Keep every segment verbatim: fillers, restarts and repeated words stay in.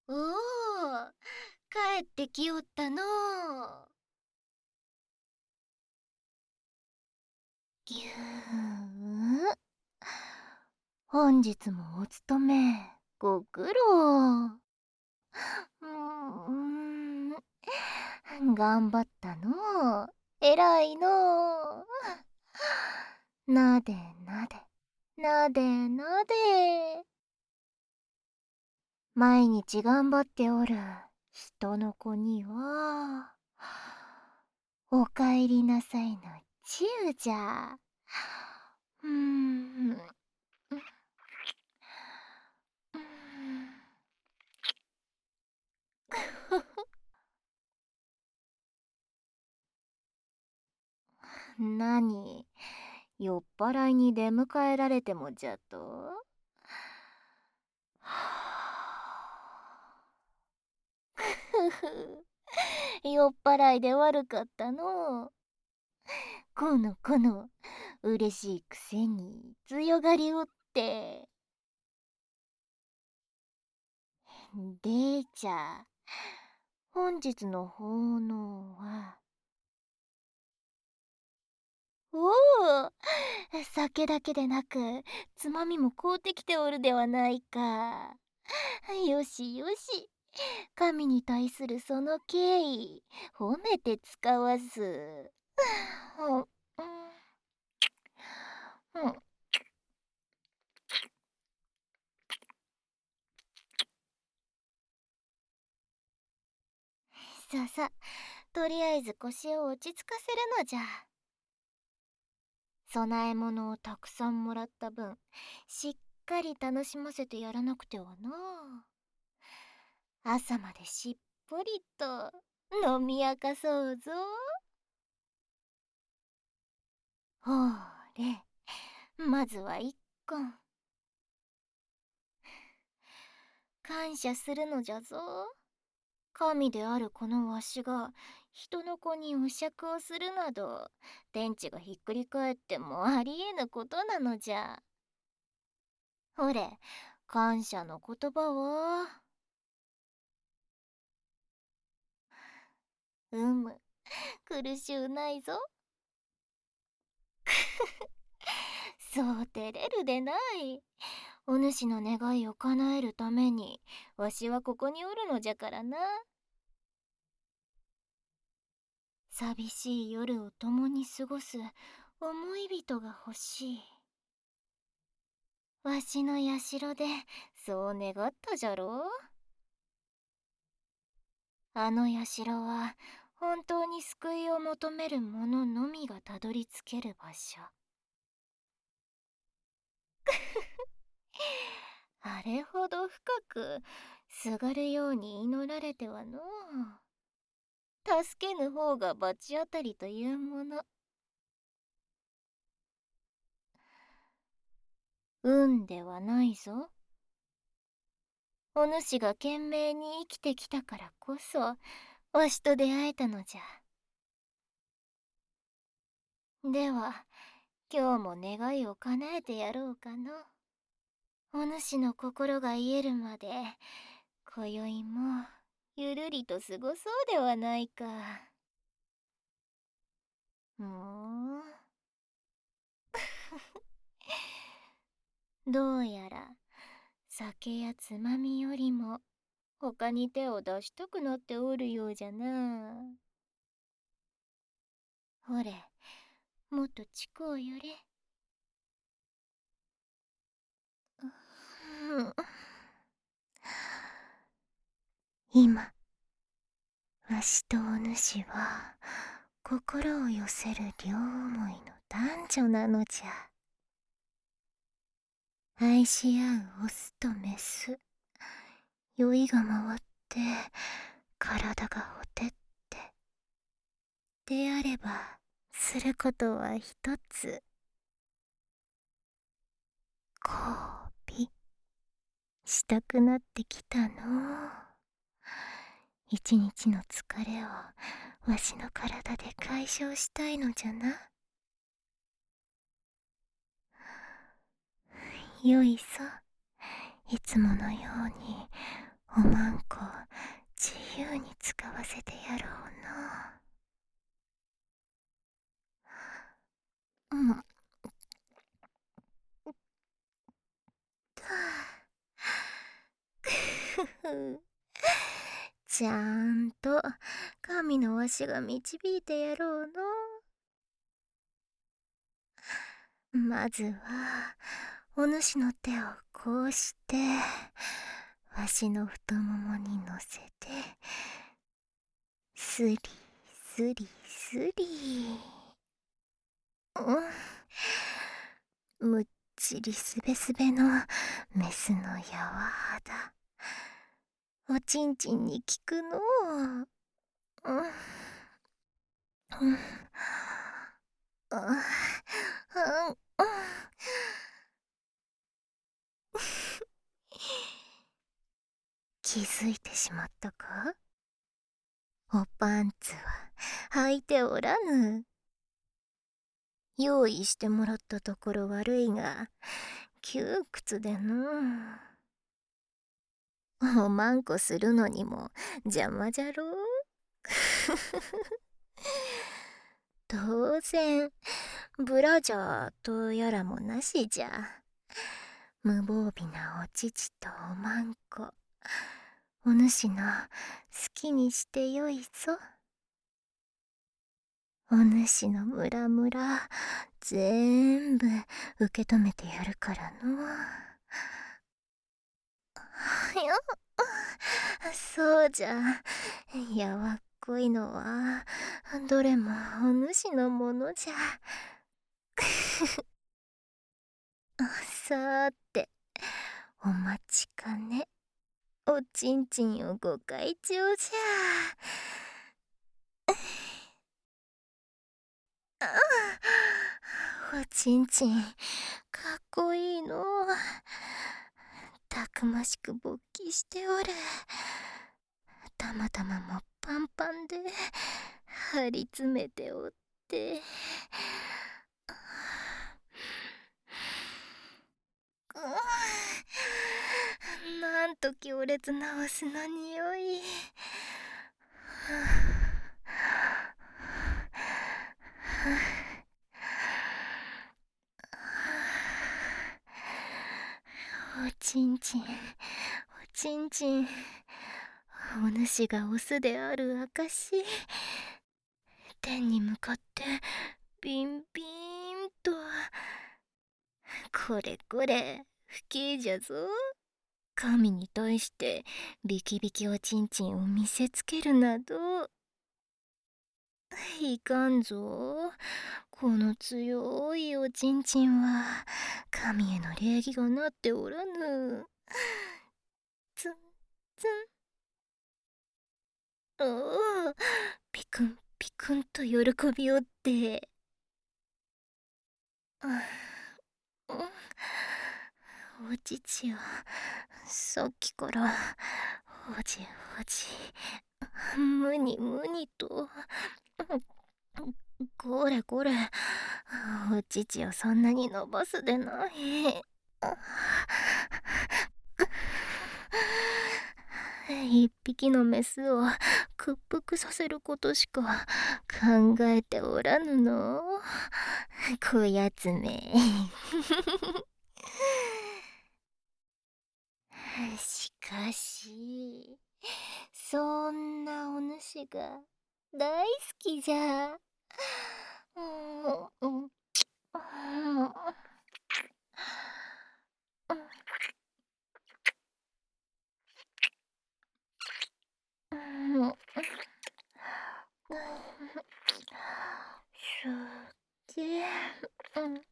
おお、帰ってきよったのう。ぎゅー。本日もお勤めご苦労。うーん、頑張ったのう。偉いのう。なでなで、なでなで。毎日頑張っておる人の子には、おかえりなさいのちゅうじゃ。うーん。なに、酔っ払いに出迎えられてもじゃと？ふふ、酔っ払いで悪かったのう。このこの、嬉しいくせに強がりおって。でじゃ、本日の奉納は。おお、酒だけでなくつまみも買うてきておるではないか。よしよし、神に対するその敬意褒めて使わす。うん、うん。ささ、とりあえず腰を落ち着かせるのじゃ。供え物をたくさんもらった分、しっかり楽しませてやらなくてはな。朝までしっぽりと飲み明かそうぞ。ほーれ、まずは一献。感謝するのじゃぞ。神であるこのわしが人の子にお酌をするなど、天地がひっくり返ってもありえぬことなのじゃ。ほれ、感謝の言葉は。うむ、苦しゅうないぞ。そう照れるでない。お主の願いを叶えるためにわしはここにおるのじゃからな。寂しい夜を共に過ごす思い人が欲しい。わしの社でそう願ったじゃろう。あの社は本当に救いを求める者のみがたどり着ける場所。あれほど深くすがるように祈られてはのう。助けぬ方が罰当たりというもの。運ではないぞ。お主が懸命に生きてきたからこそわしと出会えたのじゃ。では今日も願いを叶えてやろうかの。お主の心が癒えるまで今宵もゆるりと過ごそうではないか。ふーん。どうやら酒やつまみよりも他に手を出したくなっておるようじゃな。ほれ、もっと近う寄れ。今、わしとお主は心を寄せる両思いの男女なのじゃ。愛し合うオスとメス、酔いが回って体がほてって、であればすることは一つ。交尾したくなってきたのう。一日の疲れをわしの体で解消したいのじゃな。よいさ、いつものようにおまんこ自由に使わせてやろうな。うん。ちゃんと神のわしが導いてやろうの。まずはお主の手をこうしてわしの太ももに乗せてスリスリスリ。うん、むっちりすべすべのメスのやわ肌、おちんちんに効くのう。うんうんうんうん。気づいてしまったか？おパンツは履いておらぬ。用意してもらったところ悪いが窮屈でのう。おまんこするのにも邪魔じゃろう。当然ブラジャーとやらもなしじゃ。無防備なお乳とおまんこ、お主の好きにしてよいぞ。お主のムラムラぜんぶ受け止めてやるからの。よっ、そうじゃ。やわっこいのはどれもお主のものじゃ。さーて、お待ちかね、おちんちんをご開帳じゃ。おちんちんかっこいいの。たくましく勃起しておる。たまたまもパンパンで張り詰めておって、なんと強烈なオスの匂い。おちんちん、おちんちん、お主がオスである証。天に向かってビンビンと。これこれ不敬じゃぞ。神に対してビキビキおちんちんを見せつけるなどいかんぞ。この強いおちんちんは神への礼儀がなっておらぬ。ツンツン。おお、ピクンピクンと喜びおって。うん、お乳はさっきからほじほじむにむにと。これこれ、お乳をそんなに伸ばすでない。一匹のメスを屈服させることしか考えておらぬの。こやつめ。しかしそんなお主が大好きじゃ。うんうんうん。好き、うん、好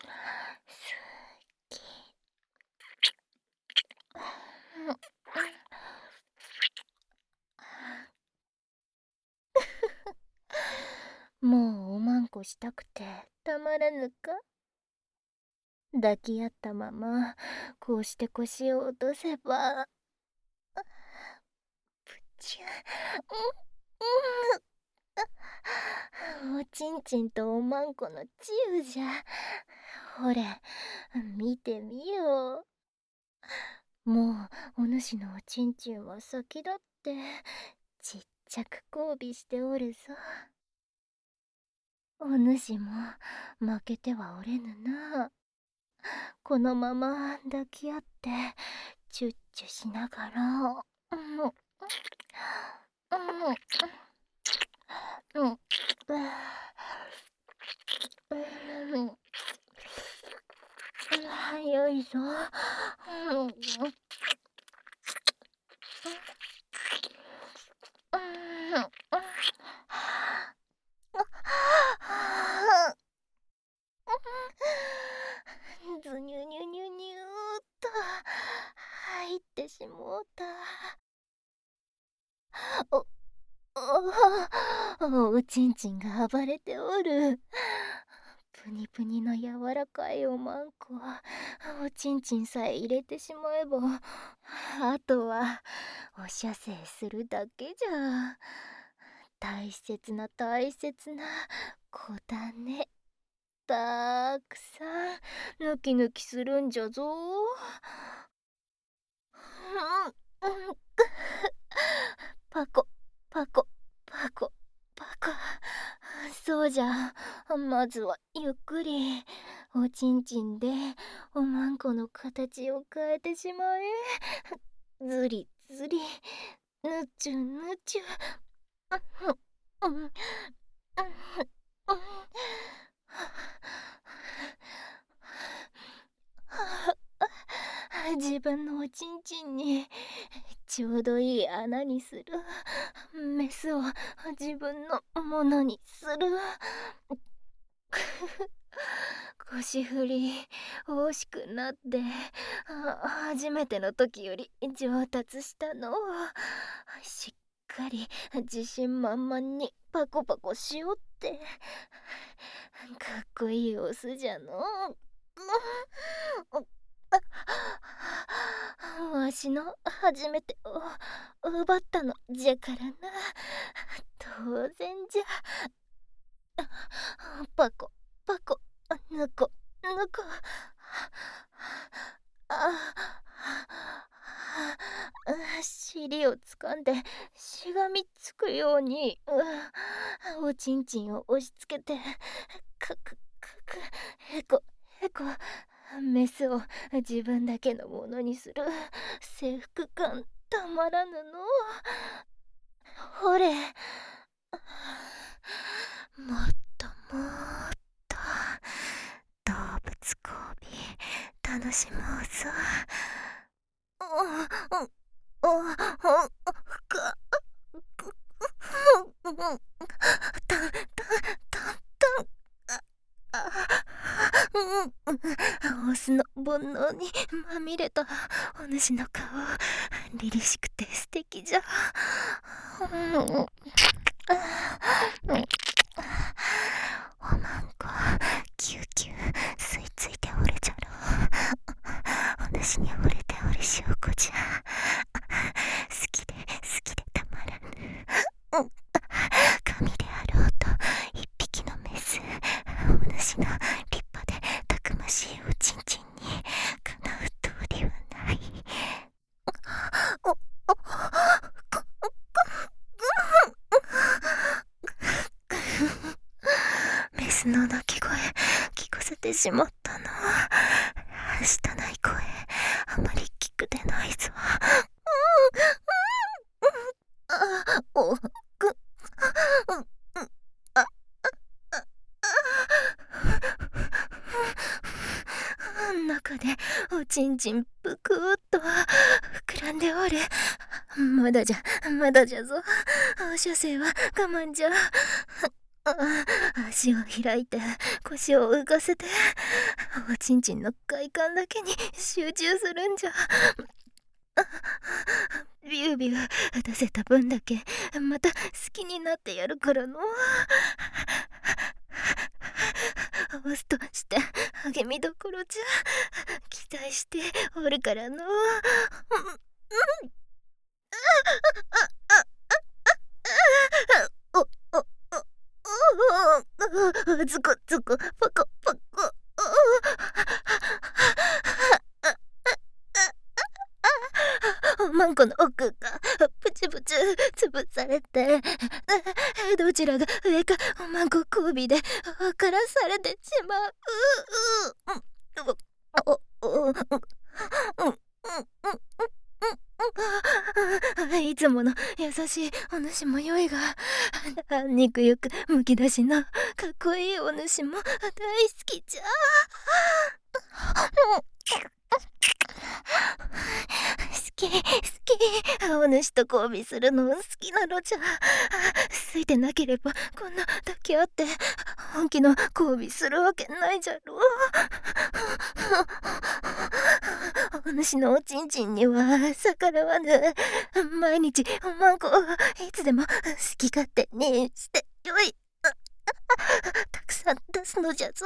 き。もうおまんこしたくてたまらぬか。抱き合ったままこうして腰を落とせば、プチュうん、うん、おちんちんとおまんこのチューじゃ。ほれ見てみよう。 もうお主のおちんちんは先だってちっちゃく交尾しておるぞ。お主も負けてはおれぬな。このまま抱き合ってチュッチュしながら、うん、うん、うん、うん、うん、よいぞ。うん、ずにゅにゅにゅにゅーっと入ってしもうた。お、お、おちんちんが暴れておる。プニプニの柔らかいおまんこ、おちんちんさえ入れてしまえば、あとはお射精するだけじゃ。大切な大切な子だね。たくさんヌキヌキするんじゃぞ。うん、うん、パコパコパコパコ。そうじゃ、まずはゆっくりおちんちんでおまんこの形を変えてしまえ。ずりずり、ぬちゅぬちゅ。うん、うん、うん、自分のおちんちんにちょうどいい穴にする。メスを自分のものにする。腰振り惜しくなって初めての時より上達したの。しっかり自信満々にパコパコしよって。かっこいいオスじゃの。わしの初めてを奪ったのじゃからな。当然じゃ。パコパコぬこぬこ。尻をつかんでしがみつくようにおちんちんを押しつけてカクカクヘコヘコ。メスを自分だけのものにする征服感たまらぬの。ほれ、もっともっと動物交尾楽しもうぞ。おおおかたたたたオスの煩悩にまみれたお主の顔、凛々しくて素敵じゃ。おまんこキューキュー吸い付いておるじゃろ。お主に惚れておる証拠じゃ。好きで好きでたまらぬ。神であろうと一匹のメス、お主の立派でたくましいおちんちんにかなう通りはない。おおメスの鳴き声聞かせてしまったな。したない声あまり聞くでないぞ。おくあ中でおちんちんぷくーっと膨らんでおる。まだじゃまだじゃぞ。射精は我慢じゃ。足を開いて腰を浮かせておちんちんの快感だけに集中するんじゃ。ビュービュー出せた分だけまた好きになってやるからの。オスとして励みどころじゃ。期待しておるからの。おおおズコズコパコパコ。 おまんこの奥がプチプチ潰されて、どちらが上かおまんこ交尾で分からされてしまう。うううおおういつもの優しいお主もよいが、肉ゆくむき出しのかっこいいお主も大好きじゃ。好き好き、お主と交尾するの好きなのじゃ。ついてなければこんな抱き合って本気の交尾するわけないじゃろう。お主のおちんちんには逆らわぬ。毎日おまんこいつでも好き勝手にしてよい。たくさん出すのじゃぞ。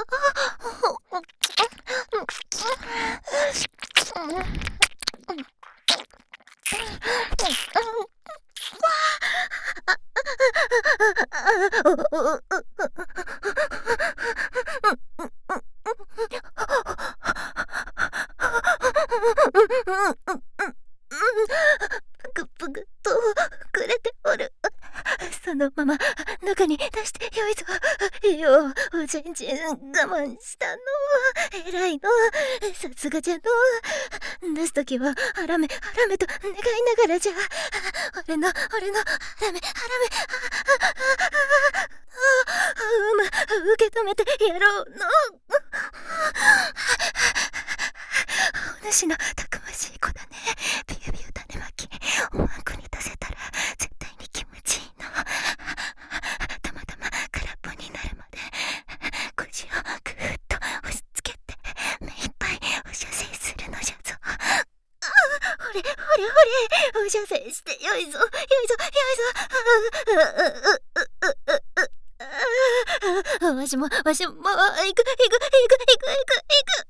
ぷくぷくと膨れておる。そのまま中に出してよいぞ。ようおちんちん我慢したの。偉いの。さすがじゃの。出すときはハラメハラメと願いながらじゃ。俺の俺のハラメハラメうむ受け止めてやろうの。お主のたくましい子だね。ビュービュー種まきおまんこに出せたら絶対に気持ちいいの。たまたま空っぽになるまで腰をぐーっと押し付けて目いっぱいお射精するのじゃぞ。ほれほれほれお射精してよいぞよいぞよいぞ。わしもわしも行く行く行く行く行く行く。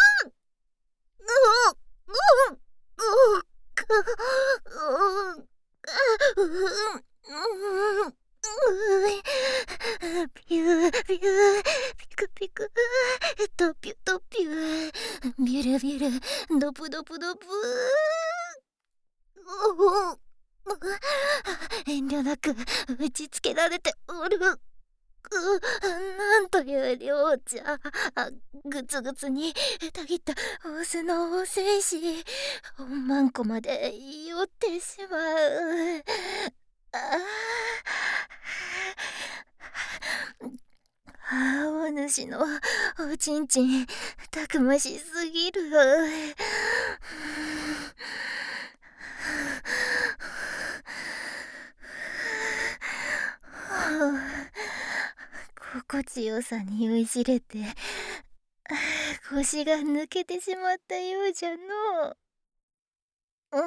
ピューピューピクピクドピュドピュビュルビュルドプドプドプ。遠慮なく打ちつけられておる。なんという量じゃ。ぐつぐつにたぎったオスのお精子おまんこまで寄ってしまう。ああ、お主のおちんちんたくましすぎる。心地よさに酔いしれて腰が抜けてしまったようじゃのう。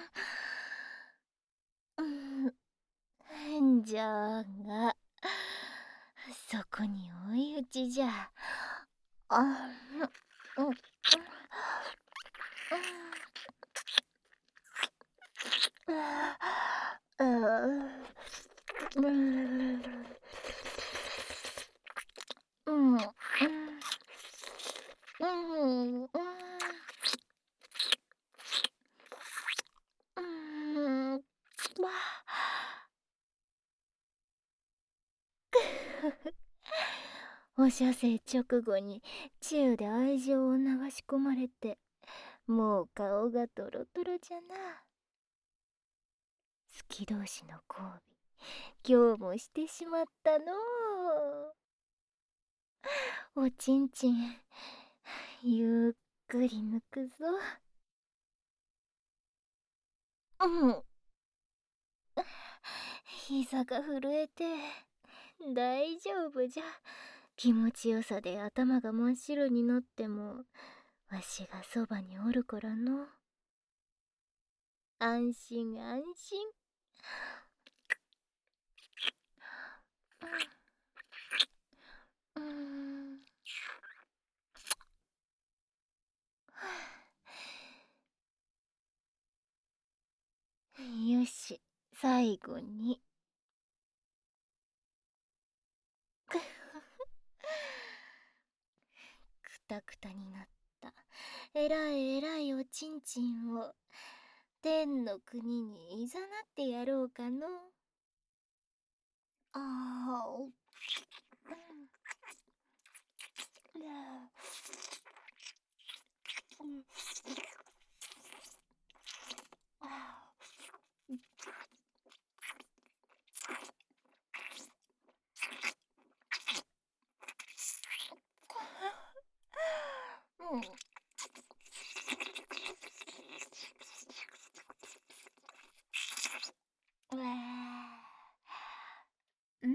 うんうんじゃがそこに追い打ちじゃ。あうんうんうんうんうんうんお射精直後にチューで愛情を流し込まれてもう顔がトロトロじゃな。好き同士の交尾今日もしてしまったのう。おちんちんゆっくり抜くぞ。うん膝が震えて大丈夫じゃ。気持ちよさで頭が真っ白になってもわしがそばにおるからの。安心安心。うん、よし最後にくたくたになったえらいえらいおちんちんを天の国にいざなってやろうかの。ああ、うん。うん。ああ。うん。うわ。うん。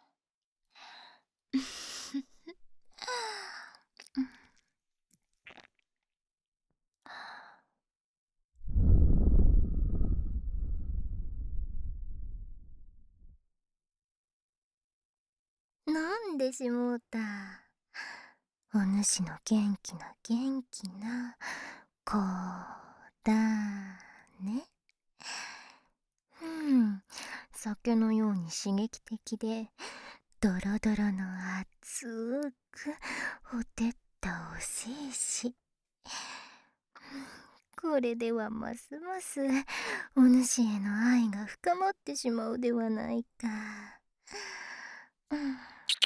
飲んでしもうた。お主の元気な元気な子だね。うん、酒のように刺激的でドロドロの熱くほてったお精子。これではますますお主への愛が深まってしまうではないか。うん。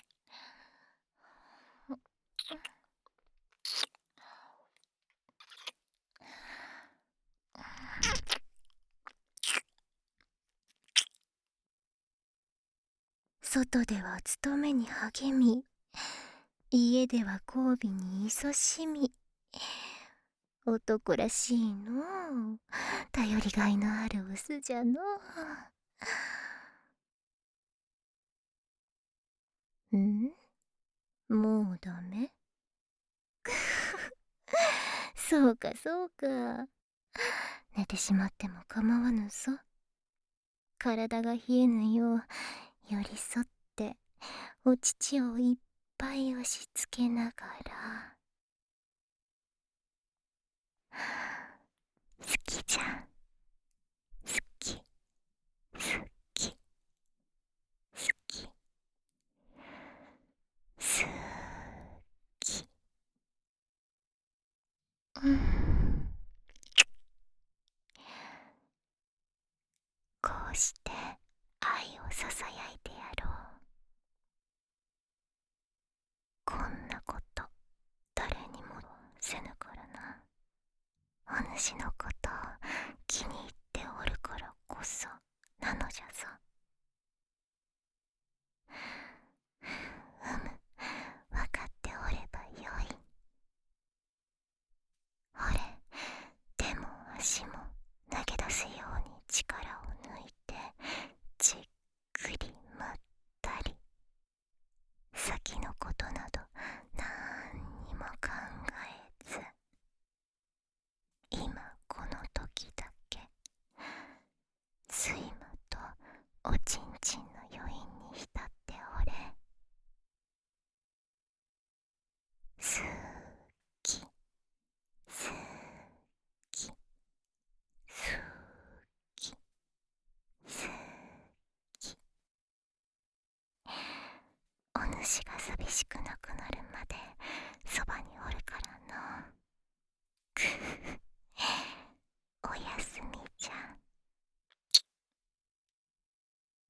外では勤めに励み、家では交尾に勤しみ、男らしいのう。頼りがいのあるオスじゃのう。ん？もうダメ？そうかそうか。寝てしまっても構わぬぞ。体が冷えぬよう寄り添ってお乳をいっぱい押し付けながら。好きじゃん。好き。好き。好き。好き。うん。こうして愛をささやいてやろう。こんなこと誰にもせぬからな。お主のことを気に入っておるからこそなのじゃぞ。うむ、わかっておればよい。ほれ、手も足も投げ出すように力を抜いてじっくりまったり。先のことなどなんにも考えず、今この時だけ睡魔とおちんちんの余韻に浸っておれ。すきすきすきすき。お主が寂しくなくなるまでそばにおるからの。くふふ。